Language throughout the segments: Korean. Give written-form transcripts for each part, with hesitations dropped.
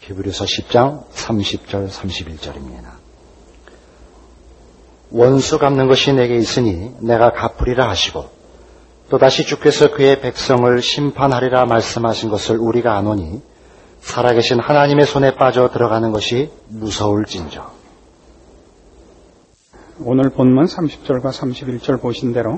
히브리서 10장 30절 31절입니다. 원수 갚는 것이 내게 있으니 내가 갚으리라 하시고 또다시 주께서 그의 백성을 심판하리라 말씀하신 것을 우리가 아노니 살아계신 하나님의 손에 빠져 들어가는 것이 무서울진저. 오늘 본문 30절과 31절 보신 대로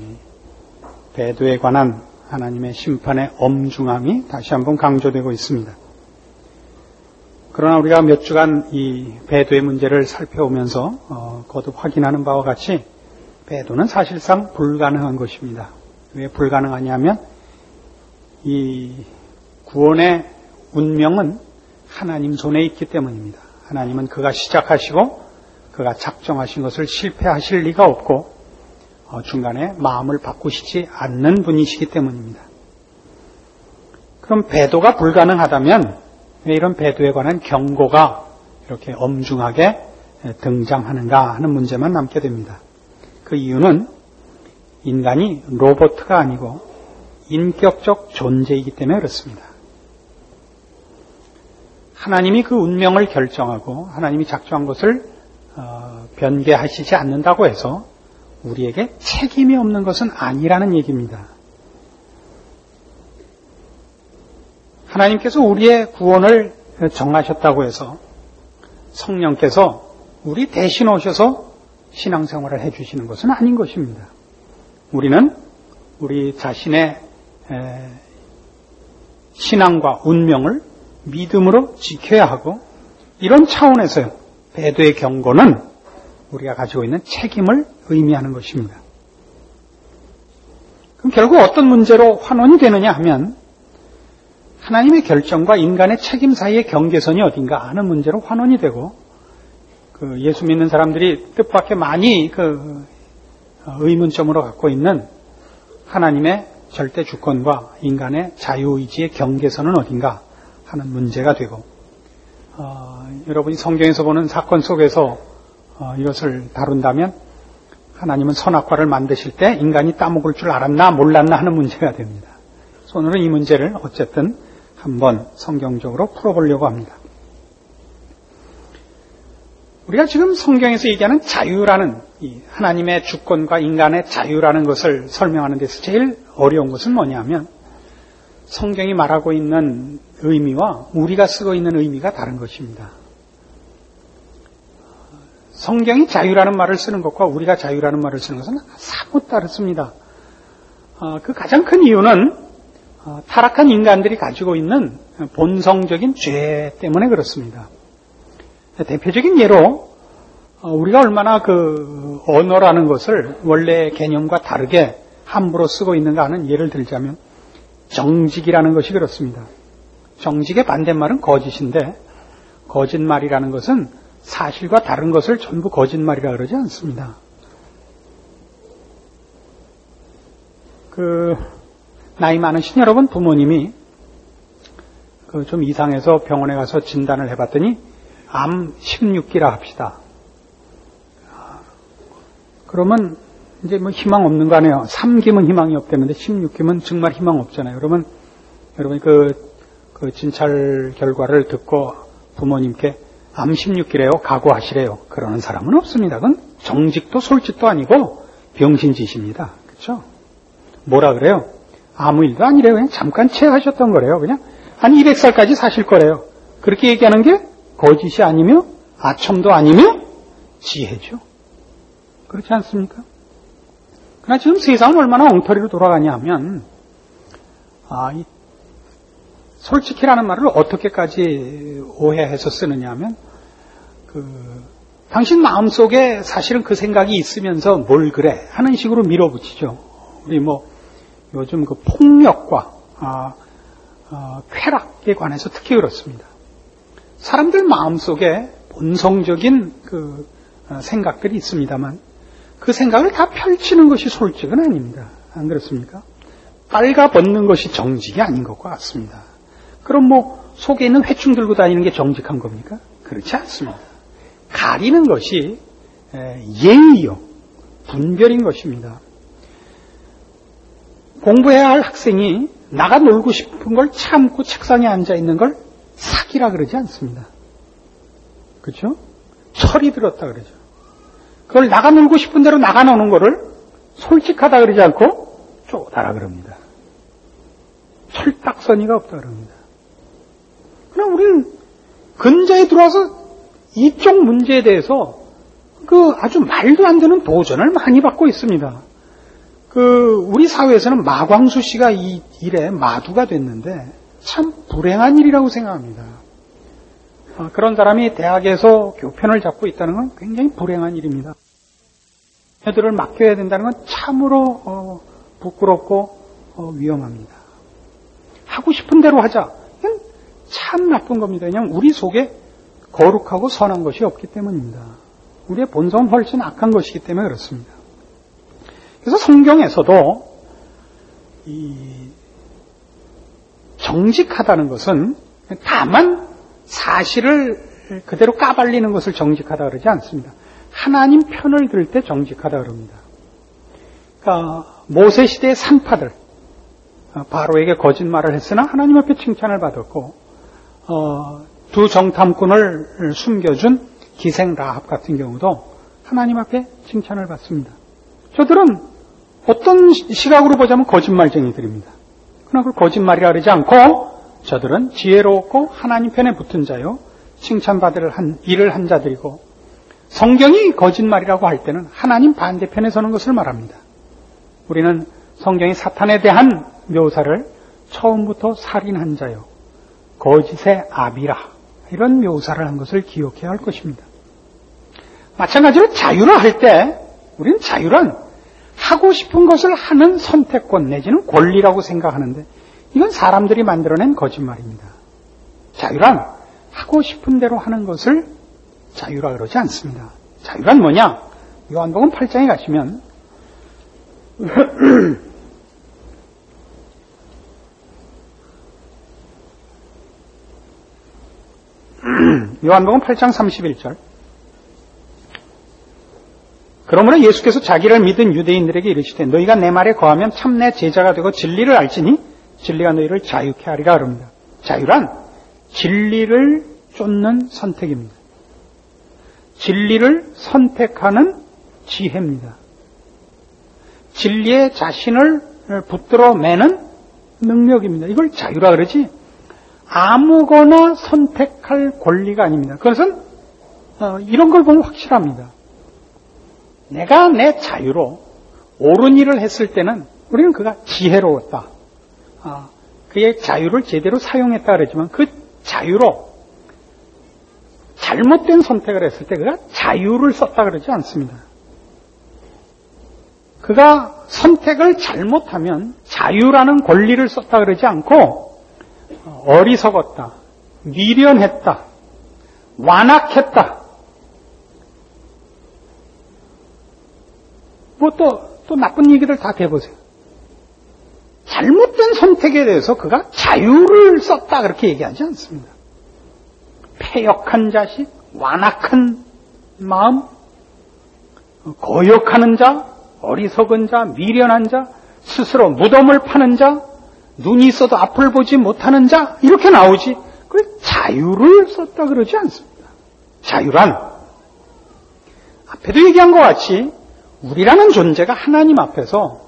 배도에 관한 하나님의 심판의 엄중함이 다시 한번 강조되고 있습니다. 그러나 우리가 몇 주간 이 배도의 문제를 살펴오면서 거듭 확인하는 바와 같이 배도는 사실상 불가능한 것입니다. 왜 불가능하냐면 이 구원의 운명은 하나님 손에 있기 때문입니다. 하나님은 그가 시작하시고 그가 작정하신 것을 실패하실 리가 없고 중간에 마음을 바꾸시지 않는 분이시기 때문입니다. 그럼 배도가 불가능하다면 왜 이런 배도에 관한 경고가 이렇게 엄중하게 등장하는가 하는 문제만 남게 됩니다. 그 이유는 인간이 로봇가 아니고 인격적 존재이기 때문에 그렇습니다. 하나님이 그 운명을 결정하고 하나님이 작정한 것을 변개하시지 않는다고 해서 우리에게 책임이 없는 것은 아니라는 얘기입니다. 하나님께서 우리의 구원을 정하셨다고 해서 성령께서 우리 대신 오셔서 신앙생활을 해주시는 것은 아닌 것입니다. 우리는 우리 자신의 신앙과 운명을 믿음으로 지켜야 하고 이런 차원에서요. 배도의 경고는 우리가 가지고 있는 책임을 의미하는 것입니다. 그럼 결국 어떤 문제로 환원이 되느냐 하면 하나님의 결정과 인간의 책임 사이의 경계선이 어딘가 하는 문제로 환원이 되고 예수 믿는 사람들이 뜻밖의 많이 의문점으로 갖고 있는 하나님의 절대 주권과 인간의 자유의지의 경계선은 어딘가 하는 문제가 되고 여러분이 성경에서 보는 사건 속에서 이것을 다룬다면 하나님은 선악과를 만드실 때 인간이 따먹을 줄 알았나 몰랐나 하는 문제가 됩니다. 그래서 오늘은 이 문제를 어쨌든 한번 성경적으로 풀어보려고 합니다. 우리가 지금 성경에서 얘기하는 자유라는 이 하나님의 주권과 인간의 자유라는 것을 설명하는 데서 제일 어려운 것은 뭐냐면 성경이 말하고 있는 의미와 우리가 쓰고 있는 의미가 다른 것입니다. 성경이 자유라는 말을 쓰는 것과 우리가 자유라는 말을 쓰는 것은 사뭇 다릅니다. 그 가장 큰 이유는 타락한 인간들이 가지고 있는 본성적인 죄 때문에 그렇습니다. 대표적인 예로 우리가 얼마나 그 언어라는 것을 원래 개념과 다르게 함부로 쓰고 있는가 하는 예를 들자면 정직이라는 것이 그렇습니다. 정직의 반대말은 거짓인데 거짓말이라는 것은 사실과 다른 것을 전부 거짓말이라 그러지 않습니다. 나이 많으신 여러분 부모님이 좀 이상해서 병원에 가서 진단을 해봤더니 암 16기라 합시다. 그러면 이제 뭐 희망 없는 거 아니에요. 3기면 희망이 없다는데 16기면 정말 희망 없잖아요. 여러분이 그 진찰 결과를 듣고 부모님께 암 16기래요. 각오하시래요. 그러는 사람은 없습니다. 그건 정직도 솔직도 아니고 병신짓입니다. 그렇죠? 뭐라 그래요? 아무 일도 아니래요. 그냥 잠깐 체하셨던 거래요. 그냥 한 200살까지 사실 거래요. 그렇게 얘기하는 게 거짓이 아니며 아첨도 아니며 지혜죠. 그렇지 않습니까? 그러나 지금 세상은 얼마나 엉터리로 돌아가냐 하면 솔직히라는 말을 어떻게까지 오해해서 쓰느냐 하면 당신 마음속에 사실은 그 생각이 있으면서 뭘 그래 하는 식으로 밀어붙이죠. 우리 요즘 그 폭력과 쾌락에 관해서 특히 그렇습니다. 사람들 마음속에 본성적인 생각들이 있습니다만 그 생각을 다 펼치는 것이 솔직은 아닙니다. 안 그렇습니까? 빨가벗는 것이 정직이 아닌 것과 같습니다. 그럼 속에 있는 회충 들고 다니는 게 정직한 겁니까? 그렇지 않습니다. 가리는 것이 예의요, 분별인 것입니다. 공부해야 할 학생이 나가 놀고 싶은 걸 참고 책상에 앉아 있는 걸 사기라 그러지 않습니다. 그렇죠? 철이 들었다 그러죠. 그걸 나가 놀고 싶은 대로 나가 노는 거를 솔직하다 그러지 않고 쪼다라 그럽니다. 철딱서니가 없다 그럽니다. 그럼 우리는 근자에 들어와서 이쪽 문제에 대해서 아주 말도 안 되는 도전을 많이 받고 있습니다. 우리 사회에서는 마광수 씨가 이 일에 마두가 됐는데 참 불행한 일이라고 생각합니다. 그런 사람이 대학에서 교편을 잡고 있다는 건 굉장히 불행한 일입니다. 자녀들을 맡겨야 된다는 건 참으로 부끄럽고 위험합니다. 하고 싶은 대로 하자. 이건 참 나쁜 겁니다. 왜냐하면 우리 속에 거룩하고 선한 것이 없기 때문입니다. 우리의 본성은 훨씬 악한 것이기 때문에 그렇습니다. 그래서 성경에서도 이 정직하다는 것은 다만 사실을 그대로 까발리는 것을 정직하다 그러지 않습니다. 하나님 편을 들 때 정직하다 그럽니다. 그러니까 모세 시대의 산파들, 바로에게 거짓말을 했으나 하나님 앞에 칭찬을 받았고, 두 정탐꾼을 숨겨준 기생 라합 같은 경우도 하나님 앞에 칭찬을 받습니다. 저들은 어떤 시각으로 보자면 거짓말쟁이들입니다. 그러나 그걸 거짓말이라 그러지 않고 저들은 지혜롭고 하나님 편에 붙은 자요, 칭찬받을 일을 한 자들이고, 성경이 거짓말이라고 할 때는 하나님 반대편에 서는 것을 말합니다. 우리는 성경이 사탄에 대한 묘사를 처음부터 살인한 자요, 거짓의 아비라, 이런 묘사를 한 것을 기억해야 할 것입니다. 마찬가지로 자유를 할 때 우리는 자유란 하고 싶은 것을 하는 선택권 내지는 권리라고 생각하는데 이건 사람들이 만들어낸 거짓말입니다. 자유란 하고 싶은 대로 하는 것을 자유라 그러지 않습니다. 자유란 뭐냐? 요한복음 8장에 가시면 요한복음 8장 31절. 그러므로 예수께서 자기를 믿은 유대인들에게 이르시되 너희가 내 말에 거하면 참 내 제자가 되고 진리를 알지니 진리가 너희를 자유케 하리라 그럽니다. 자유란 진리를 쫓는 선택입니다. 진리를 선택하는 지혜입니다. 진리에 자신을 붙들어 매는 능력입니다. 이걸 자유라 그러지 아무거나 선택할 권리가 아닙니다. 그것은 이런 걸 보면 확실합니다. 내가 내 자유로 옳은 일을 했을 때는 우리는 그가 지혜로웠다. 그의 자유를 제대로 사용했다 그러지만 그 자유로 잘못된 선택을 했을 때 그가 자유를 썼다 그러지 않습니다. 그가 선택을 잘못하면 자유라는 권리를 썼다 그러지 않고 어리석었다, 미련했다, 완악했다. 또 나쁜 얘기들 다 대보세요. 잘못된 선택에 대해서 그가 자유를 썼다 그렇게 얘기하지 않습니다. 패역한 자식, 완악한 마음, 거역하는 자, 어리석은 자, 미련한 자, 스스로 무덤을 파는 자, 눈이 있어도 앞을 보지 못하는 자, 이렇게 나오지 그걸 자유를 썼다 그러지 않습니다. 자유란 앞에도 얘기한 것 같이 우리라는 존재가 하나님 앞에서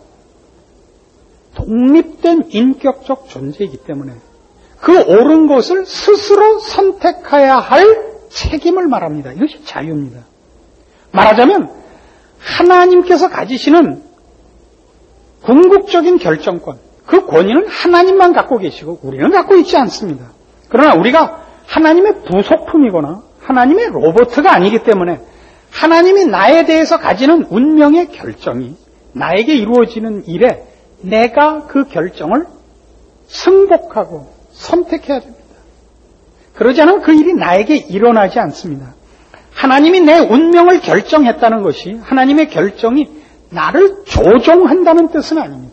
독립된 인격적 존재이기 때문에 그 옳은 것을 스스로 선택해야 할 책임을 말합니다. 이것이 자유입니다. 말하자면 하나님께서 가지시는 궁극적인 결정권, 그 권위는 하나님만 갖고 계시고 우리는 갖고 있지 않습니다. 그러나 우리가 하나님의 부속품이거나 하나님의 로봇가 아니기 때문에 하나님이 나에 대해서 가지는 운명의 결정이 나에게 이루어지는 일에 내가 그 결정을 승복하고 선택해야 됩니다. 그러지 않으면 그 일이 나에게 일어나지 않습니다. 하나님이 내 운명을 결정했다는 것이 하나님의 결정이 나를 조종한다는 뜻은 아닙니다.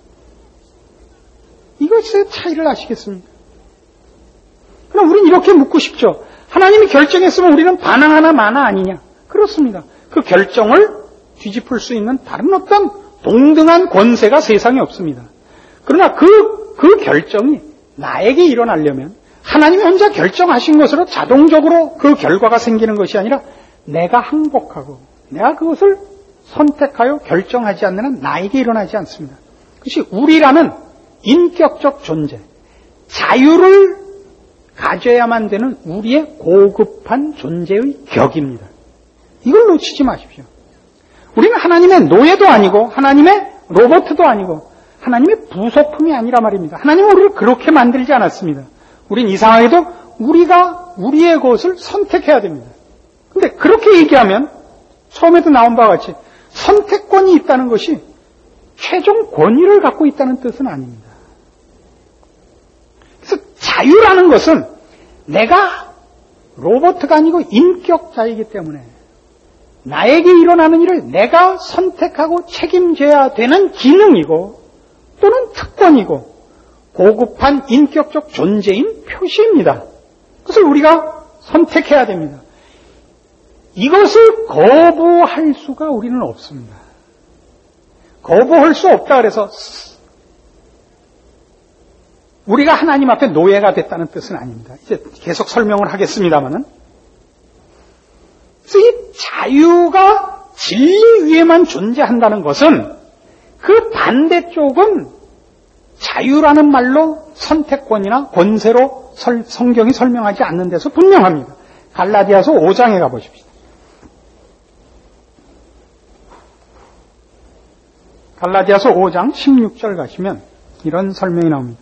이것의 차이를 아시겠습니까? 그럼 우리는 이렇게 묻고 싶죠. 하나님이 결정했으면 우리는 반항하나 마나 아니냐? 그렇습니다. 그 결정을 뒤집을 수 있는 다른 어떤 동등한 권세가 세상에 없습니다. 그러나 그 결정이 나에게 일어나려면 하나님이 혼자 결정하신 것으로 자동적으로 그 결과가 생기는 것이 아니라 내가 항복하고 내가 그것을 선택하여 결정하지 않는 한 나에게 일어나지 않습니다. 그것이 우리라는 인격적 존재, 자유를 가져야만 되는 우리의 고급한 존재의 격입니다. 이걸 놓치지 마십시오. 우리는 하나님의 노예도 아니고 하나님의 로봇도 아니고 하나님의 부속품이 아니라 말입니다. 하나님은 우리를 그렇게 만들지 않았습니다. 우린 이상하게도 우리가 우리의 것을 선택해야 됩니다. 근데 그렇게 얘기하면 처음에도 나온 바와 같이 선택권이 있다는 것이 최종 권위를 갖고 있다는 뜻은 아닙니다. 그래서 자유라는 것은 내가 로봇가 아니고 인격자이기 때문에 나에게 일어나는 일을 내가 선택하고 책임져야 되는 기능이고 또는 특권이고 고급한 인격적 존재인 표시입니다. 그것을 우리가 선택해야 됩니다. 이것을 거부할 수가 우리는 없습니다. 거부할 수 없다 그래서 우리가 하나님 앞에 노예가 됐다는 뜻은 아닙니다. 이제 계속 설명을 하겠습니다만은 그래서 이 자유가 진리 위에만 존재한다는 것은 그 반대쪽은 자유라는 말로 선택권이나 권세로 성경이 설명하지 않는 데서 분명합니다. 갈라디아서 5장에 가보십시오. 갈라디아서 5장 16절 가시면 이런 설명이 나옵니다.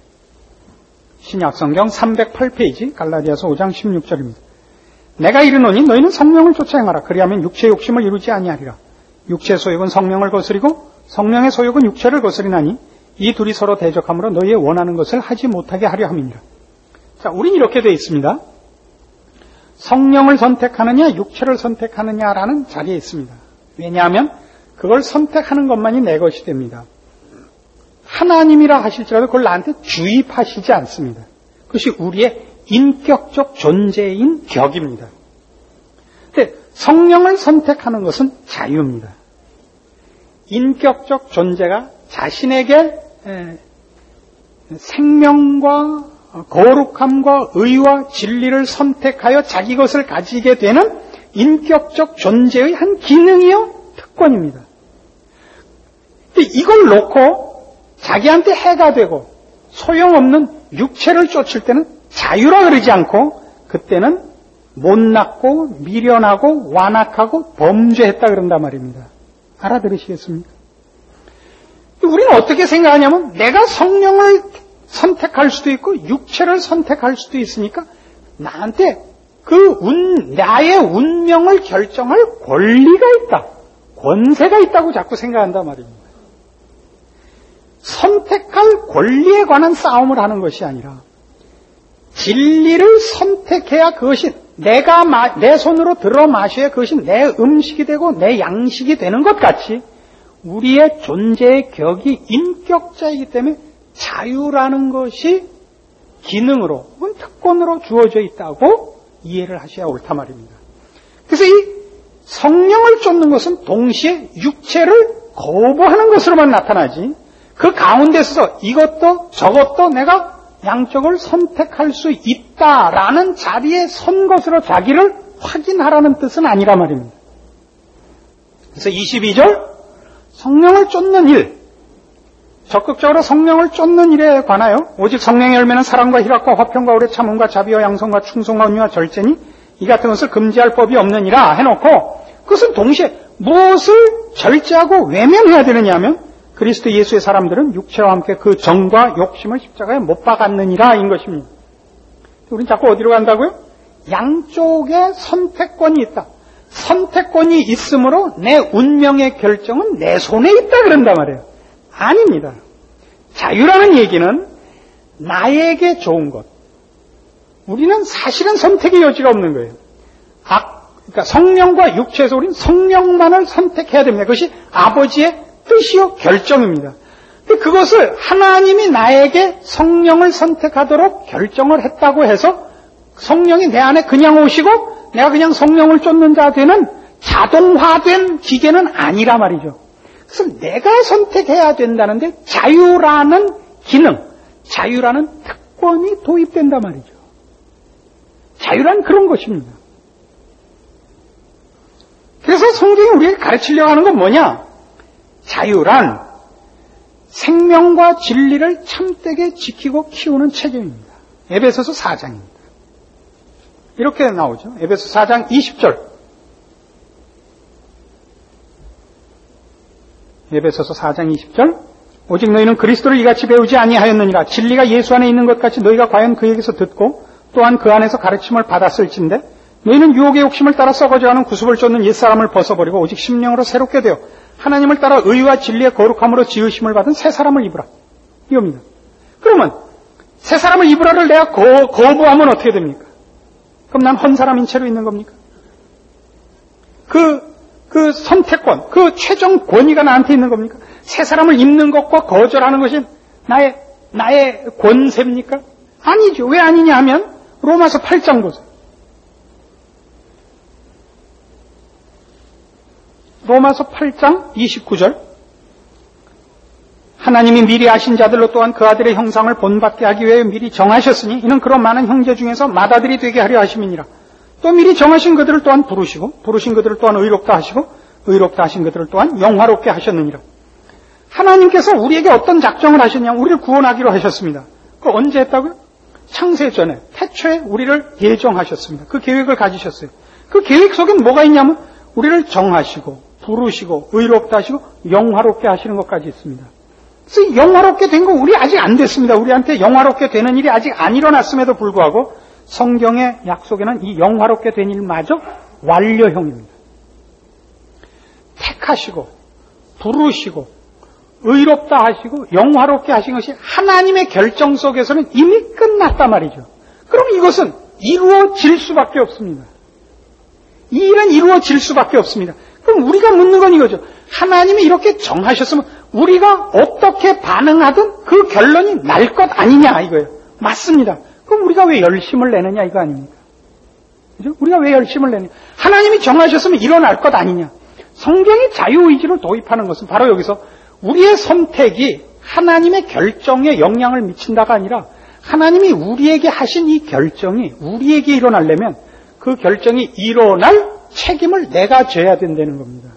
신약성경 308페이지 갈라디아서 5장 16절입니다. 내가 이르노니 너희는 성령을 쫓아 행하라. 그리하면 육체의 욕심을 이루지 아니하리라. 육체의 소욕은 성령을 거스리고 성령의 소욕은 육체를 거스리나니 이 둘이 서로 대적함으로 너희의 원하는 것을 하지 못하게 하려 함이니라. 자, 우린 이렇게 되어 있습니다. 성령을 선택하느냐 육체를 선택하느냐라는 자리에 있습니다. 왜냐하면 그걸 선택하는 것만이 내 것이 됩니다. 하나님이라 하실지라도 그걸 나한테 주입하시지 않습니다. 그것이 우리의 인격적 존재인 격입니다. 근데 성령을 선택하는 것은 자유입니다. 인격적 존재가 자신에게 생명과 거룩함과 의와 진리를 선택하여 자기 것을 가지게 되는 인격적 존재의 한 기능이요 특권입니다. 근데 이걸 놓고 자기한테 해가 되고 소용없는 육체를 쫓을 때는 자유라 그러지 않고 그때는 못났고 미련하고 완악하고 범죄했다 그런단 말입니다. 알아들으시겠습니까? 우리는 어떻게 생각하냐면 내가 성령을 선택할 수도 있고 육체를 선택할 수도 있으니까 나한테 나의 운명을 결정할 권리가 있다. 권세가 있다고 자꾸 생각한단 말입니다. 선택할 권리에 관한 싸움을 하는 것이 아니라 진리를 선택해야 그것이 내 손으로 들어 마셔야 그것이 내 음식이 되고 내 양식이 되는 것 같이 우리의 존재의 격이 인격자이기 때문에 자유라는 것이 기능으로 혹은 특권으로 주어져 있다고 이해를 하셔야 옳다 말입니다. 그래서 이 성령을 쫓는 것은 동시에 육체를 거부하는 것으로만 나타나지 그 가운데서 이것도 저것도 내가 양쪽을 선택할 수 있다라는 자리에 선 것으로 자기를 확인하라는 뜻은 아니라 말입니다. 그래서 22절 성령을 쫓는 일, 적극적으로 성령을 쫓는 일에 관하여 오직 성령의 열매는 사랑과 희락과 화평과 오래 참음과 자비와 양성과 충성과 온유와 절제니 이 같은 것을 금지할 법이 없느니라 해놓고 그것은 동시에 무엇을 절제하고 외면해야 되느냐 하면 그리스도 예수의 사람들은 육체와 함께 그 정과 욕심을 십자가에 못 박았느니라 인 것입니다. 우리는 자꾸 어디로 간다고요? 양쪽에 선택권이 있다. 선택권이 있으므로 내 운명의 결정은 내 손에 있다 그런단 말이에요. 아닙니다. 자유라는 얘기는 나에게 좋은 것. 우리는 사실은 선택의 여지가 없는 거예요. 그러니까 성령과 육체에서 우리는 성령만을 선택해야 됩니다. 그것이 아버지의 뜻이요 결정입니다. 근데 그것을 하나님이 나에게 성령을 선택하도록 결정을 했다고 해서 성령이 내 안에 그냥 오시고 내가 그냥 성령을 쫓는 자 되는 자동화된 기계는 아니라 말이죠. 그래서 내가 선택해야 된다는데 자유라는 기능, 자유라는 특권이 도입된단 말이죠. 자유란 그런 것입니다. 그래서 성경이 우리에게 가르치려고 하는 건 뭐냐? 자유란 생명과 진리를 참되게 지키고 키우는 책임입니다. 에베소서 4장입니다. 이렇게 나오죠. 에베소 4장 20절. 에베소서 4장 20절. 오직 너희는 그리스도를 이같이 배우지 아니하였느니라. 진리가 예수 안에 있는 것 같이 너희가 과연 그에게서 듣고 또한 그 안에서 가르침을 받았을진데 너희는 유혹의 욕심을 따라 썩어져가는 구습을 쫓는 옛사람을 벗어버리고 오직 심령으로 새롭게 되어 하나님을 따라 의와 진리의 거룩함으로 지으심을 받은 새 사람을 입으라. 이겁니다. 그러면 새 사람을 입으라를 내가 거부하면 어떻게 됩니까? 그럼 난 헌 사람인 채로 있는 겁니까? 그 선택권, 그 최종 권위가 나한테 있는 겁니까? 새 사람을 입는 것과 거절하는 것이 나의 권세입니까? 아니죠. 왜 아니냐 하면 로마서 8장 보세요. 로마서 8장 29절. 하나님이 미리 아신 자들로 또한 그 아들의 형상을 본받게 하기 위해 미리 정하셨으니 이는 그런 많은 형제 중에서 맏아들이 되게 하려 하심이니라. 또 미리 정하신 그들을 또한 부르시고 부르신 그들을 또한 의롭다 하시고 의롭다 하신 그들을 또한 영화롭게 하셨느니라. 하나님께서 우리에게 어떤 작정을 하셨냐면 우리를 구원하기로 하셨습니다. 그걸 언제 했다고요? 창세 전에 태초에 우리를 예정하셨습니다. 그 계획을 가지셨어요. 그 계획 속엔 뭐가 있냐면 우리를 정하시고 부르시고 의롭다 하시고 영화롭게 하시는 것까지 있습니다. 그래서 영화롭게 된 거 우리 아직 안 됐습니다. 우리한테 영화롭게 되는 일이 아직 안 일어났음에도 불구하고 성경의 약속에는 이 영화롭게 된 일마저 완료형입니다. 택하시고 부르시고 의롭다 하시고 영화롭게 하신 것이 하나님의 결정 속에서는 이미 끝났단 말이죠. 그럼 이것은 이루어질 수밖에 없습니다. 이 일은 이루어질 수밖에 없습니다. 그럼 우리가 묻는 건 이거죠. 하나님이 이렇게 정하셨으면 우리가 어떻게 반응하든 그 결론이 날 것 아니냐 이거예요. 맞습니다. 그럼 우리가 왜 열심을 내느냐 이거 아닙니까? 그죠? 우리가 왜 열심을 내느냐. 하나님이 정하셨으면 일어날 것 아니냐. 성경이 자유의지를 도입하는 것은 바로 여기서 우리의 선택이 하나님의 결정에 영향을 미친다가 아니라 하나님이 우리에게 하신 이 결정이 우리에게 일어나려면 그 결정이 일어날 책임을 내가 져야 된다는 겁니다.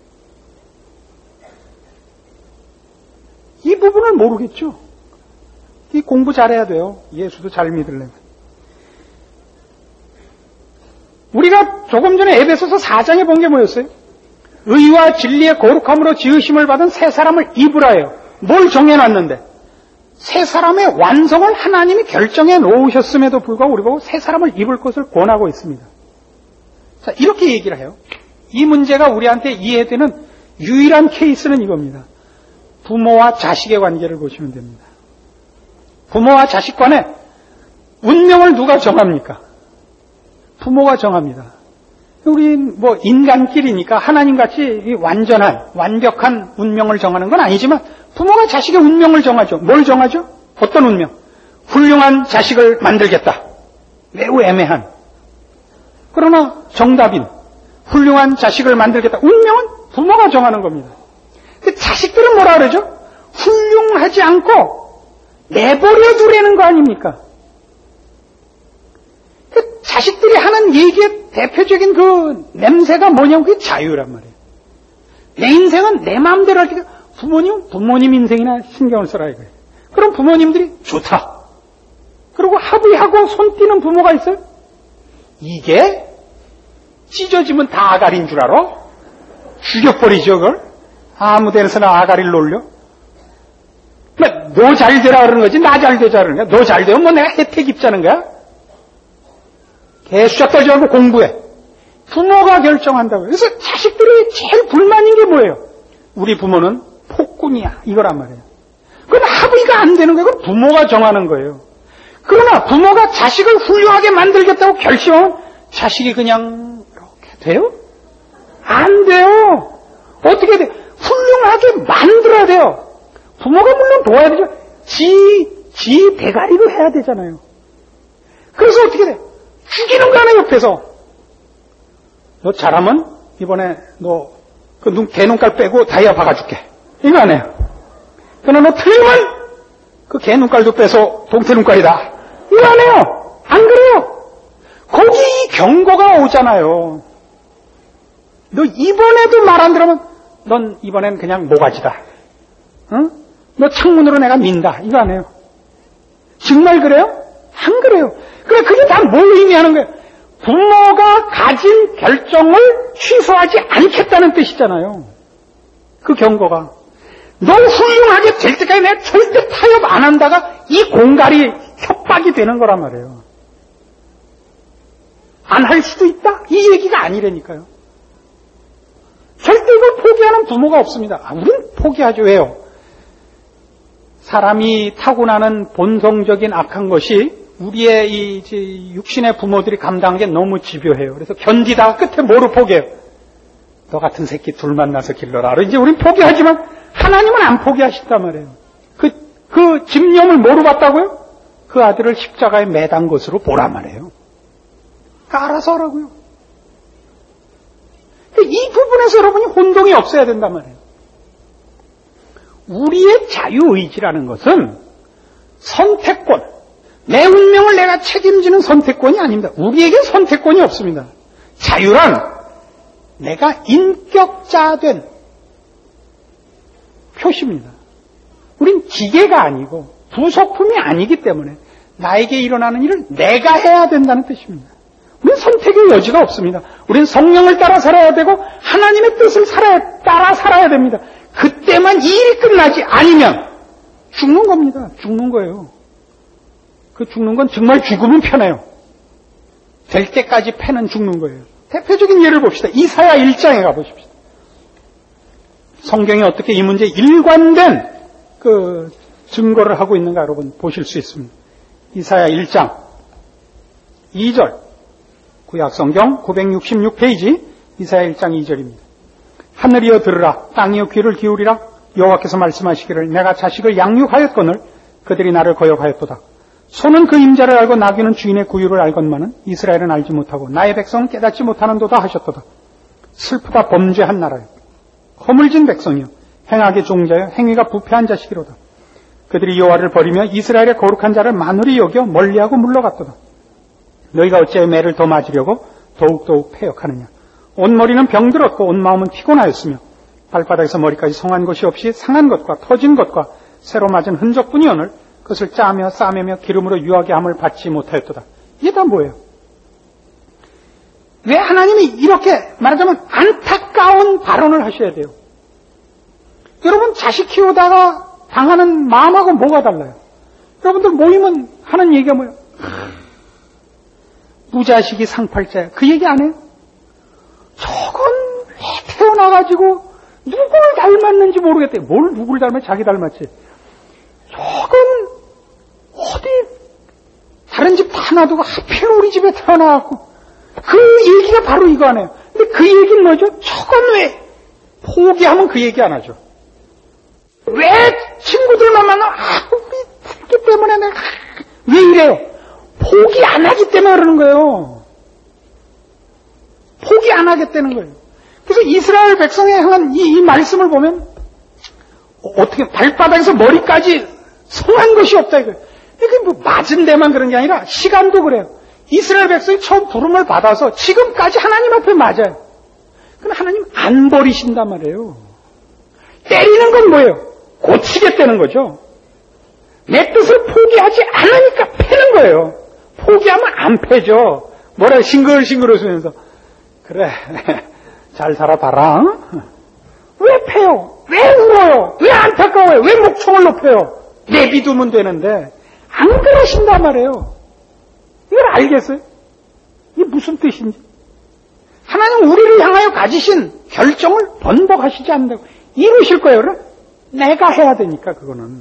이 부분을 모르겠죠. 이 공부 잘해야 돼요. 예수도 잘 믿으려면. 우리가 조금 전에 에베소서 4장에 본 게 뭐였어요? 의와 진리의 거룩함으로 지으심을 받은 새 사람을 입으라예요. 뭘 정해놨는데? 새 사람의 완성을 하나님이 결정해 놓으셨음에도 불구하고 우리 보고 새 사람을 입을 것을 권하고 있습니다. 자, 이렇게 얘기를 해요. 이 문제가 우리한테 이해되는 유일한 케이스는 이겁니다. 부모와 자식의 관계를 보시면 됩니다. 부모와 자식 간에 운명을 누가 정합니까? 부모가 정합니다. 우린 인간끼리니까 하나님같이 완벽한 운명을 정하는 건 아니지만 부모가 자식의 운명을 정하죠. 뭘 정하죠? 어떤 운명? 훌륭한 자식을 만들겠다. 매우 애매한. 그러나 정답인 훌륭한 자식을 만들겠다. 운명은 부모가 정하는 겁니다. 그 자식들은 뭐라 그러죠? 훌륭하지 않고 내버려 두라는 거 아닙니까? 그 자식들이 하는 얘기의 대표적인 그 냄새가 뭐냐면 그게 자유란 말이에요. 내 인생은 내 마음대로 할 테니까 부모님 인생이나 신경을 써라 이거예요. 그럼 부모님들이 좋다. 그리고 합의하고 손 띄는 부모가 있어요. 이게 찢어지면 다 아가리인 줄 알아? 죽여버리죠 그걸. 아무 데서나 아가리를 놀려. 너 잘 되라 그러는 거지 나 잘 되자 그러는 거야. 너 잘 되면 뭐 내가 혜택 입자는 거야? 개수작 떨지 말고 공부해. 부모가 결정한다고요. 그래서 자식들이 제일 불만인 게 뭐예요? 우리 부모는 폭군이야. 이거란 말이에요. 그건 합의가 안 되는 거예요. 그건 부모가 정하는 거예요. 그러나 부모가 자식을 훌륭하게 만들겠다고 결심하면 자식이 그냥 이렇게 돼요? 안 돼요. 어떻게 돼요? 훌륭하게 만들어야 돼요. 부모가 물론 도와야 되죠. 지 대가리로 해야 되잖아요. 그래서 어떻게 돼? 죽이는 거 아니야, 옆에서. 너 잘하면 이번에 너 그 개눈깔 빼고 다이아 박아줄게. 이거 안 해요. 그러나 너 틀리면 그 개눈깔도 빼서 동태눈깔이다. 이거 안 해요. 안 그래요. 거기 이 경고가 오잖아요. 너 이번에도 말 안 들으면 넌 이번엔 그냥 모가지다. 응? 너 창문으로 내가 민다. 이거 안 해요. 정말 그래요? 안 그래요. 그래, 그게 다 뭘 의미하는 거예요? 부모가 가진 결정을 취소하지 않겠다는 뜻이잖아요. 그 경고가. 너 훌륭하게 될 때까지 내가 절대 타협 안 한다가 이 공갈이 협박이 되는 거란 말이에요. 안 할 수도 있다? 이 얘기가 아니라니까요. 절대 이걸 포기하는 부모가 없습니다. 우린 포기하죠. 왜요? 사람이 타고나는 본성적인 악한 것이 우리의 이 육신의 부모들이 감당한 게 너무 집요해요. 그래서 견디다가 끝에 뭐로 포기해요? 너 같은 새끼 둘 만나서 길러라. 이제 우린 포기하지만 하나님은 안 포기하신단 말이에요. 그 집념을 뭐로 봤다고요? 그 아들을 십자가에 매단 것으로 보란 말이에요. 알아서 하라고요. 이 부분에서 여러분이 혼동이 없어야 된단 말이에요. 우리의 자유의지라는 것은 선택권, 내 운명을 내가 책임지는 선택권이 아닙니다. 우리에게 선택권이 없습니다. 자유란 내가 인격자된 표시입니다. 우린 기계가 아니고 부속품이 아니기 때문에 나에게 일어나는 일을 내가 해야 된다는 뜻입니다. 우린 선택의 여지가 없습니다. 우린 성령을 따라 살아야 되고 하나님의 뜻을 따라 살아야 됩니다. 그때만 이 일이 끝나지 않으면 죽는 겁니다. 죽는 거예요. 그 죽는 건 정말 죽으면 편해요. 될 때까지 패는 죽는 거예요. 대표적인 예를 봅시다. 이사야 1장에 가보십시오. 성경이 어떻게 이 문제에 일관된 그 증거를 하고 있는가 여러분 보실 수 있습니다. 이사야 1장 2절 구약성경 966페이지 이사야 1장 2절입니다. 하늘이여 들으라 땅이여 귀를 기울이라 여호와께서 말씀하시기를 내가 자식을 양육하였거늘 그들이 나를 거역하였도다. 소는 그 임자를 알고 나귀는 주인의 구유를 알건만은 이스라엘은 알지 못하고 나의 백성은 깨닫지 못하는도다 하셨도다. 슬프다 범죄한 나라여 허물진 백성이여 행악의 종자여 행위가 부패한 자식이로다. 그들이 여호와를 버리며 이스라엘의 거룩한 자를 만홀히 여겨 멀리하고 물러갔도다. 너희가 어찌하여 매를 더 맞으려고 더욱더욱 패역하느냐. 온 머리는 병들었고 온 마음은 피곤하였으며 발바닥에서 머리까지 성한 것이 없이 상한 것과 터진 것과 새로 맞은 흔적뿐이오늘 그것을 짜며 싸매며 기름으로 유하게 함을 받지 못하였도다. 이게 다 뭐예요? 왜 하나님이 이렇게 말하자면 안타까운 발언을 하셔야 돼요? 여러분 자식 키우다가 당하는 마음하고 뭐가 달라요? 여러분들 모이면 하는 얘기가 뭐예요? 무자식이 상팔자야. 그 얘기 안 해요? 저건 왜 태어나가지고 누굴 닮았는지 모르겠대. 뭘 누굴 닮았지? 자기 닮았지. 저건 어디 다른 집 다 놔두고 하필 우리 집에 태어나갖고 그 얘기가 바로 이거 아니에요. 근데 그 얘기는 뭐죠? 저건 왜 포기하면 그 얘기 안 하죠. 왜 친구들만 만나면 우리 새끼 때문에 내가 왜 이래요? 포기 안 하기 때문에 그러는 거예요. 포기 안 하겠다는 거예요. 그래서 이스라엘 백성에 향한 이 말씀을 보면 어떻게 발바닥에서 머리까지 성한 것이 없다 이거예요. 이게 뭐 맞은 데만 그런 게 아니라 시간도 그래요. 이스라엘 백성이 처음 부름을 받아서 지금까지 하나님 앞에 맞아요. 그럼 하나님 안 버리신단 말이에요. 때리는 건 뭐예요? 고치겠다는 거죠. 내 뜻을 포기하지 않으니까 패는 거예요. 포기하면 안 패죠. 뭐라 싱글싱글 웃으면서 그래 잘 살아봐라. 왜 패요? 왜 울어요? 왜 안타까워요? 왜 목청을 높여요? 내비두면 되는데 안 그러신단 말이에요. 이걸 알겠어요? 이게 무슨 뜻인지. 하나님 우리를 향하여 가지신 결정을 번복하시지 않는다고. 이루실 거예요. 그럼 내가 해야 되니까 그거는.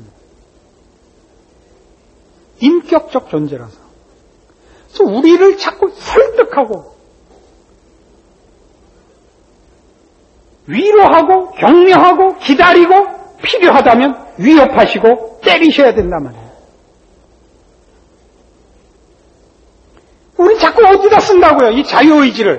인격적 존재라서. 그래서 우리를 자꾸 설득하고 위로하고 격려하고 기다리고 필요하다면 위협하시고 때리셔야 된단 말이에요. 우리 자꾸 어디다 쓴다고요? 이 자유의지를.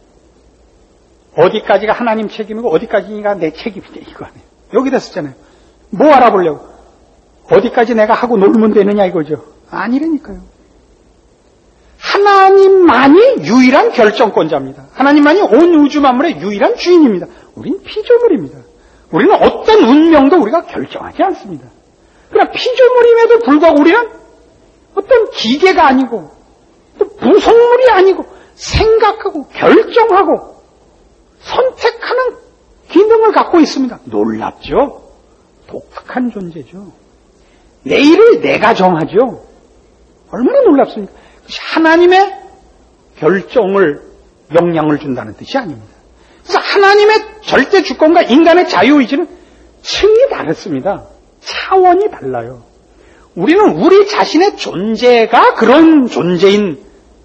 어디까지가 하나님 책임이고 어디까지가 내 책임이냐 이거 아니에요. 여기다 쓰잖아요. 뭐 알아보려고? 어디까지 내가 하고 놀면 되느냐 이거죠. 아니라니까요. 하나님만이 유일한 결정권자입니다. 하나님만이 온 우주 만물의 유일한 주인입니다. 우리는 피조물입니다. 우리는 어떤 운명도 우리가 결정하지 않습니다. 그러나 피조물임에도 불구하고 우리는 어떤 기계가 아니고 또 부속물이 아니고 생각하고 결정하고 선택하는 기능을 갖고 있습니다. 놀랍죠? 독특한 존재죠. 내일을 내가 정하죠. 얼마나 놀랍습니까? 하나님의 결정을 영향을 준다는 뜻이 아닙니다. 그래서 하나님의 절대 주권과 인간의 자유의지는 층이 다릅니다. 차원이 달라요. 우리는 우리 자신의 존재가 그런 존재인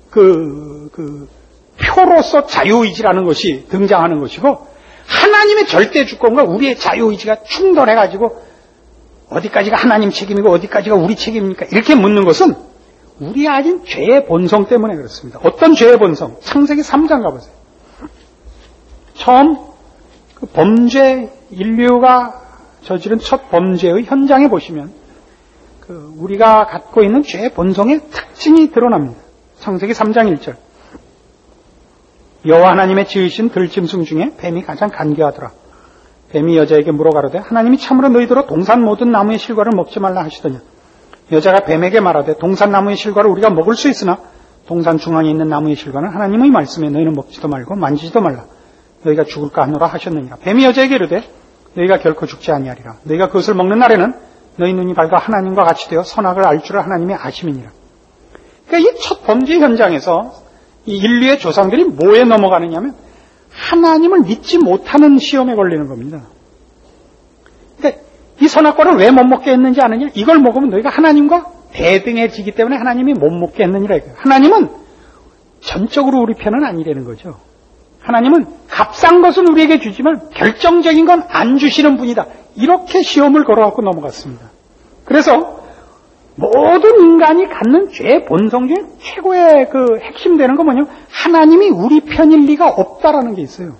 표로서 자유의지라는 것이 등장하는 것이고, 하나님의 절대 주권과 우리의 자유의지가 충돌해가지고 어디까지가 하나님 책임이고 어디까지가 우리 책임입니까? 이렇게 묻는 것은 우리 아진 죄의 본성 때문에 그렇습니다. 어떤 죄의 본성? 창세기 3장 가보세요. 처음 범죄, 인류가 저지른 첫 범죄의 현장에 보시면 우리가 갖고 있는 죄의 본성의 특징이 드러납니다. 창세기 3장 1절. 여호와 하나님의 지으신 들짐승 중에 뱀이 가장 간교하더라. 뱀이 여자에게 물어가로되 하나님이 참으로 너희더러 동산 모든 나무의 실과를 먹지 말라 하시더냐. 여자가 뱀에게 말하되 동산 나무의 실과를 우리가 먹을 수 있으나 동산 중앙에 있는 나무의 실과는 하나님의 말씀에 너희는 먹지도 말고 만지지도 말라. 너희가 죽을까 하노라 하셨느니라. 뱀이 여자에게 이르되 너희가 결코 죽지 아니하리라. 너희가 그것을 먹는 날에는 너희 눈이 밝아 하나님과 같이 되어 선악을 알 줄을 하나님이 아심이니라. 그러니까 이 첫 범죄 현장에서 이 인류의 조상들이 뭐에 넘어가느냐면 하나님을 믿지 못하는 시험에 걸리는 겁니다. 그러니까 이 선악과를 왜 못 먹게 했는지 아느냐? 이걸 먹으면 너희가 하나님과 대등해지기 때문에 하나님이 못 먹게 했느니라. 하나님은 전적으로 우리 편은 아니라는 거죠. 하나님은 값싼 것은 우리에게 주지만 결정적인 건 안 주시는 분이다. 이렇게 시험을 걸어갖고 넘어갔습니다. 그래서 모든 인간이 갖는 죄의 본성 중에 최고의 핵심되는 건 뭐냐면 하나님이 우리 편일 리가 없다라는 게 있어요.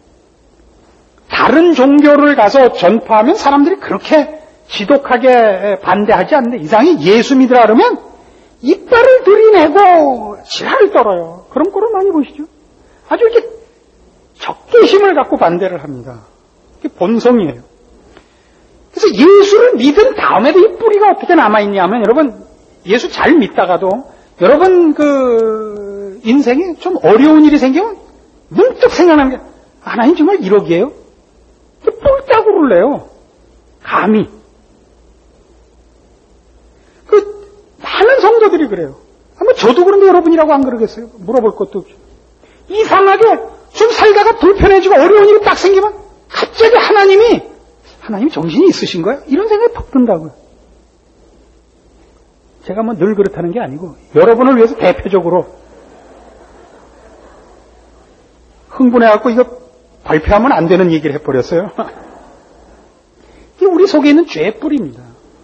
다른 종교를 가서 전파하면 사람들이 그렇게 지독하게 반대하지 않는데 이상히 예수 믿으라 그러면 이빨을 들이내고 지랄을 떨어요. 그런 꼴을 많이 보시죠. 아주 이렇게 적개심을 갖고 반대를 합니다. 그게 본성이에요. 그래서 예수를 믿은 다음에도 이 뿌리가 어떻게 남아있냐 하면 여러분 예수 잘 믿다가도 여러분 인생에 좀 어려운 일이 생기면 문득 생각나는 게 하나님 정말 1억이에요? 뿔따구를 내요. 감히. 많은 성도들이 그래요. 아마 저도 그런데 여러분이라고 안 그러겠어요? 물어볼 것도 없죠. 이상하게 좀 살다가 불편해지고 어려운 일이 딱 생기면 갑자기 하나님 정신이 있으신 거야? 이런 생각이 팍 든다고요. 제가 늘 그렇다는 게 아니고 여러분을 위해서 대표적으로 흥분해갖고 이거 발표하면 안 되는 얘기를 해버렸어요. 이게 우리 속에 있는 죄의 뿌리입니다.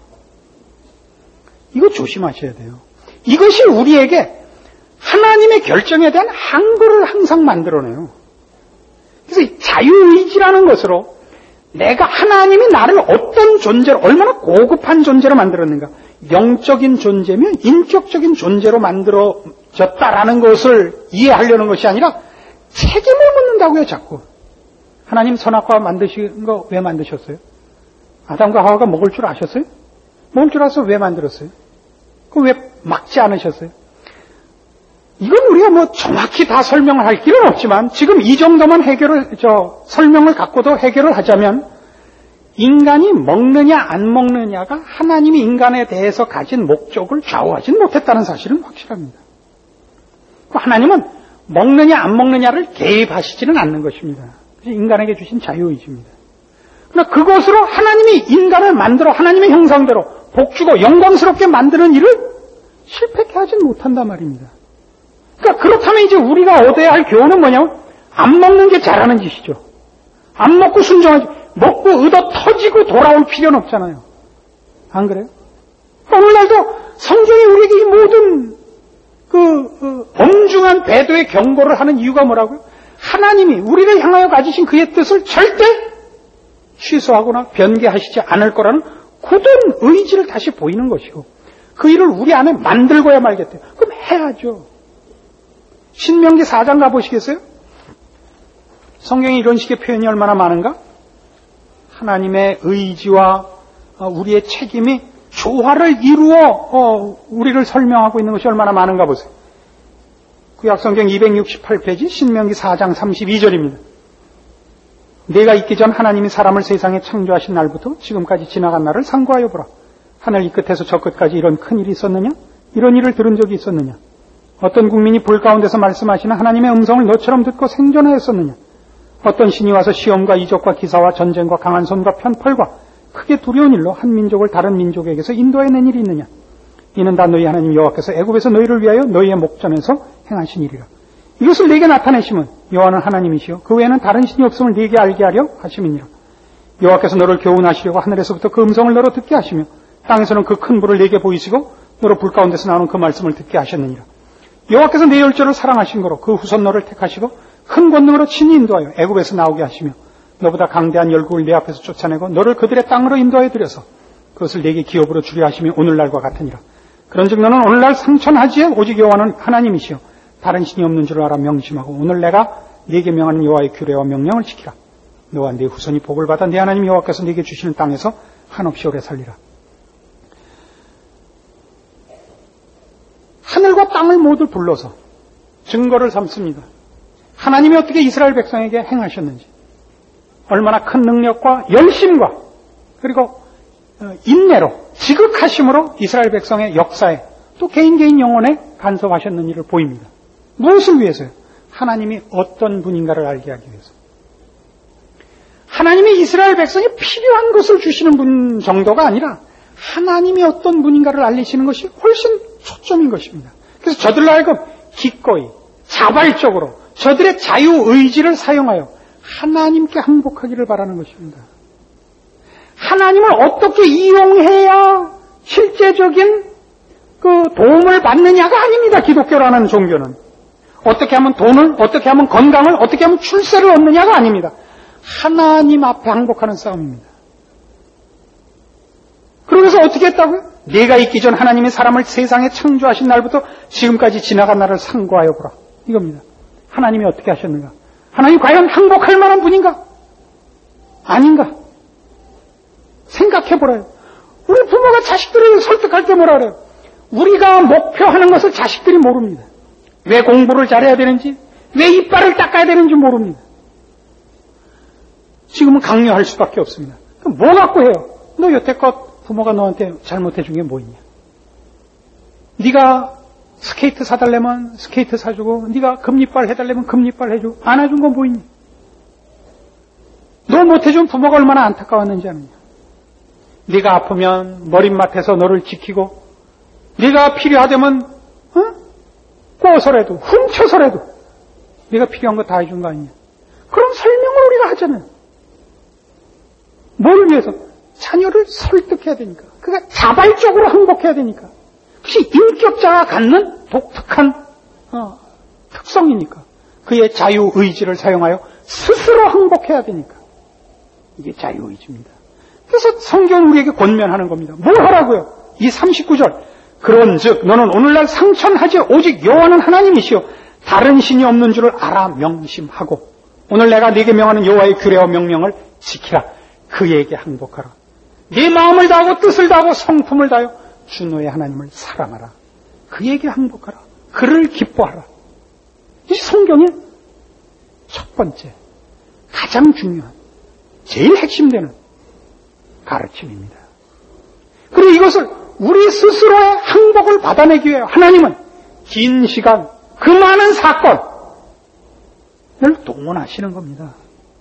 이거 조심하셔야 돼요. 이것이 우리에게 하나님의 결정에 대한 항거를 항상 만들어내요. 그래서 자유의지라는 것으로 내가 하나님이 나를 어떤 존재로 얼마나 고급한 존재로 만들었는가, 영적인 존재면 인격적인 존재로 만들어졌다라는 것을 이해하려는 것이 아니라 책임을 묻는다고요. 자꾸 하나님 선악과 만드신 거 왜 만드셨어요? 아담과 하와가 먹을 줄 아셨어요? 먹을 줄 알아서 왜 만들었어요? 그거 왜 막지 않으셨어요? 이건 우리가 정확히 다 설명을 할 길은 없지만 지금 이 정도만 설명을 갖고도 해결을 하자면 인간이 먹느냐 안 먹느냐가 하나님이 인간에 대해서 가진 목적을 좌우하지는 못했다는 사실은 확실합니다. 하나님은 먹느냐 안 먹느냐를 개입하시지는 않는 것입니다. 그래서 인간에게 주신 자유의지입니다. 그러나 그것으로 하나님이 인간을 만들어 하나님의 형상대로 복주고 영광스럽게 만드는 일을 실패케 하진 못한단 말입니다. 그러니까 그렇다면 이제 우리가 얻어야 할 교훈은 뭐냐면 안 먹는 게 잘하는 짓이죠. 안 먹고 순종하지. 먹고 얻어 터지고 돌아올 필요는 없잖아요. 안 그래요? 오늘날도 성경이 우리에게 이 모든 엄중한 배도의 경고를 하는 이유가 뭐라고요? 하나님이 우리를 향하여 가지신 그의 뜻을 절대 취소하거나 변개하시지 않을 거라는 굳은 의지를 다시 보이는 것이고 그 일을 우리 안에 만들고야 말겠대요. 그럼 해야죠. 신명기 4장 가보시겠어요? 성경에 이런 식의 표현이 얼마나 많은가? 하나님의 의지와 우리의 책임이 조화를 이루어 우리를 설명하고 있는 것이 얼마나 많은가 보세요. 구약성경 268페이지 신명기 4장 32절입니다. 내가 있기 전 하나님이 사람을 세상에 창조하신 날부터 지금까지 지나간 날을 상고하여 보라. 하늘 이 끝에서 저 끝까지 이런 큰 일이 있었느냐? 이런 일을 들은 적이 있었느냐? 어떤 국민이 불 가운데서 말씀하시는 하나님의 음성을 너처럼 듣고 생존하였었느냐? 어떤 신이 와서 시험과 이적과 기사와 전쟁과 강한 손과 편팔과 크게 두려운 일로 한 민족을 다른 민족에게서 인도해낸 일이 있느냐? 이는 다 너희 하나님 여호와께서 애굽에서 너희를 위하여 너희의 목전에서 행하신 일이라. 이것을 네게 나타내심은 여호와는 하나님이시요 그 외에는 다른 신이 없음을 네게 알게 하려 하심이니라. 여호와께서 너를 교훈하시려고 하늘에서부터 그 음성을 너로 듣게 하시며 땅에서는 그 큰 불을 네게 보이시고 너로 불 가운데서 나오는 그 말씀을 듣게 하셨느니라. 여호와께서 네 열조를 사랑하신 거로 그 후손 너를 택하시고 큰 권능으로 친히 인도하여 애굽에서 나오게 하시며 너보다 강대한 열국을 내 앞에서 쫓아내고 너를 그들의 땅으로 인도하여 들여서 그것을 네게 기업으로 주려 하시며 오늘날과 같으니라. 그런즉 너는 오늘날 상천하지에 오직 여호와는 하나님이시여 다른 신이 없는 줄 알아 명심하고 오늘 내가 네게 명하는 여호와의 규례와 명령을 지키라. 너와 네 후손이 복을 받아 네 하나님 여호와께서 네게 주시는 땅에서 한없이 오래 살리라. 하늘과 땅을 모두 불러서 증거를 삼습니다. 하나님이 어떻게 이스라엘 백성에게 행하셨는지, 얼마나 큰 능력과 열심과 그리고 인내로 지극하심으로 이스라엘 백성의 역사에 또 개인 영혼에 간섭하셨는지를 보입니다. 무엇을 위해서요? 하나님이 어떤 분인가를 알게 하기 위해서. 하나님이 이스라엘 백성이 필요한 것을 주시는 분 정도가 아니라 하나님이 어떤 분인가를 알리시는 것이 훨씬 초점인 것입니다. 그래서 저들로 하여금 기꺼이 자발적으로 저들의 자유의지를 사용하여 하나님께 항복하기를 바라는 것입니다. 하나님을 어떻게 이용해야 실제적인 그 도움을 받느냐가 아닙니다. 기독교라는 종교는. 어떻게 하면 돈을, 어떻게 하면 건강을, 어떻게 하면 출세를 얻느냐가 아닙니다. 하나님 앞에 항복하는 싸움입니다. 그러면서 어떻게 했다고요? 내가 있기 전 하나님이 사람을 세상에 창조하신 날부터 지금까지 지나간 날을 상고하여 보라. 이겁니다. 하나님이 어떻게 하셨는가? 하나님 과연 항복할 만한 분인가? 아닌가? 생각해보라요. 우리 부모가 자식들을 설득할 때 뭐라 그래요? 우리가 목표하는 것을 자식들이 모릅니다. 왜 공부를 잘해야 되는지, 왜 이빨을 닦아야 되는지 모릅니다. 지금은 강요할 수밖에 없습니다. 그럼 뭐 갖고 해요? 너 여태껏 부모가 너한테 잘못해 준 게 뭐 있냐? 네가 스케이트 사달라면 스케이트 사주고, 네가 금리빨 해달라면 금리빨 해주고, 안 해준 건 뭐 있냐? 너 못해준 부모가 얼마나 안타까웠는지 아느냐? 네가 아프면 머릿맡에서 너를 지키고, 네가 필요하다면 꼬서라도 훔쳐서라도 네가 필요한 거 다 해준 거 아니냐? 그런 설명을 우리가 하잖아요. 뭘 위해서? 자녀를 설득해야 되니까. 그러니까 자발적으로 항복해야 되니까. 그것이 인격자가 갖는 독특한 특성이니까. 그의 자유의지를 사용하여 스스로 항복해야 되니까. 이게 자유의지입니다. 그래서 성경은 우리에게 권면하는 겁니다. 뭘 하라고요? 이 39절. 그런즉 너는 오늘날 상천하지 오직 여호와는 하나님이시요 다른 신이 없는 줄을 알아 명심하고 오늘 내가 네게 명하는 여호와의 규례와 명령을 지키라. 그에게 항복하라. 네 마음을 다하고 뜻을 다하고 성품을 다하여 주 너의 하나님을 사랑하라. 그에게 항복하라. 그를 기뻐하라. 이 성경의 첫 번째, 가장 중요한, 제일 핵심되는 가르침입니다. 그리고 이것을 우리 스스로의 항복을 받아내기 위해 하나님은 긴 시간, 그 많은 사건을 동원하시는 겁니다.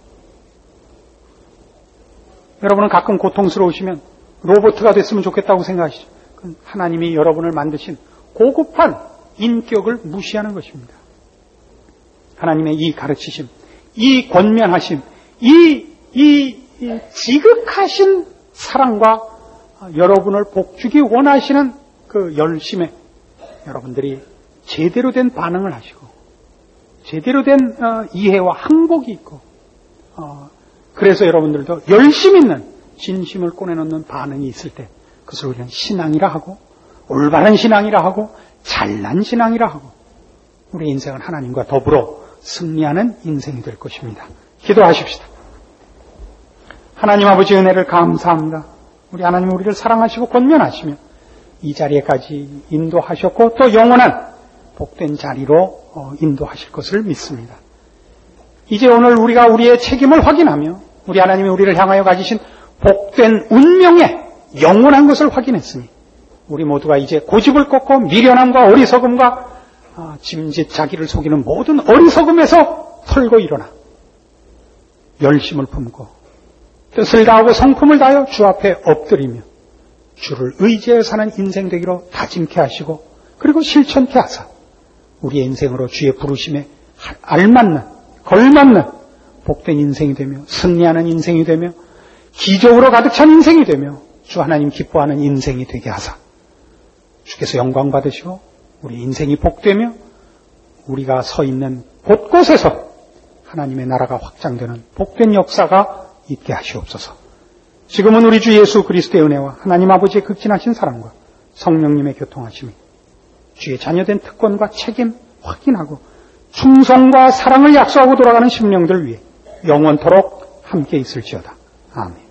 여러분은 가끔 고통스러우시면 로봇가 됐으면 좋겠다고 생각하시죠. 그건 하나님이 여러분을 만드신 고급한 인격을 무시하는 것입니다. 하나님의 이 가르치심, 이 권면하심, 이 지극하신 사랑과 여러분을 복주기 원하시는 그 열심에 여러분들이 제대로 된 반응을 하시고 제대로 된 이해와 항복이 있고 그래서 여러분들도 열심 있는 진심을 꺼내놓는 반응이 있을 때 그것을 우리는 신앙이라 하고 올바른 신앙이라 하고 잘난 신앙이라 하고 우리 인생은 하나님과 더불어 승리하는 인생이 될 것입니다. 기도하십시다. 하나님 아버지 은혜를 감사합니다. 우리 하나님 우리를 사랑하시고 권면하시며 이 자리에까지 인도하셨고 또 영원한 복된 자리로 인도하실 것을 믿습니다. 이제 오늘 우리가 우리의 책임을 확인하며 우리 하나님이 우리를 향하여 가지신 복된 운명의 영원한 것을 확인했으니 우리 모두가 이제 고집을 꺾고 미련함과 어리석음과 짐짓 자기를 속이는 모든 어리석음에서 털고 일어나 열심을 품고 뜻을 다하고 성품을 다하여 주 앞에 엎드리며 주를 의지하여 사는 인생 되기로 다짐케 하시고 그리고 실천케 하사 우리의 인생으로 주의 부르심에 알맞는 걸맞는 복된 인생이 되며 승리하는 인생이 되며 기적으로 가득 찬 인생이 되며 주 하나님 기뻐하는 인생이 되게 하사 주께서 영광 받으시고 우리 인생이 복되며 우리가 서 있는 곳곳에서 하나님의 나라가 확장되는 복된 역사가 있게 하시옵소서. 지금은 우리 주 예수 그리스도의 은혜와 하나님 아버지의 극진하신 사랑과 성령님의 교통하심이 주의 자녀된 특권과 책임 확인하고 충성과 사랑을 약속하고 돌아가는 심령들 위해 영원토록 함께 있을지어다. 아멘.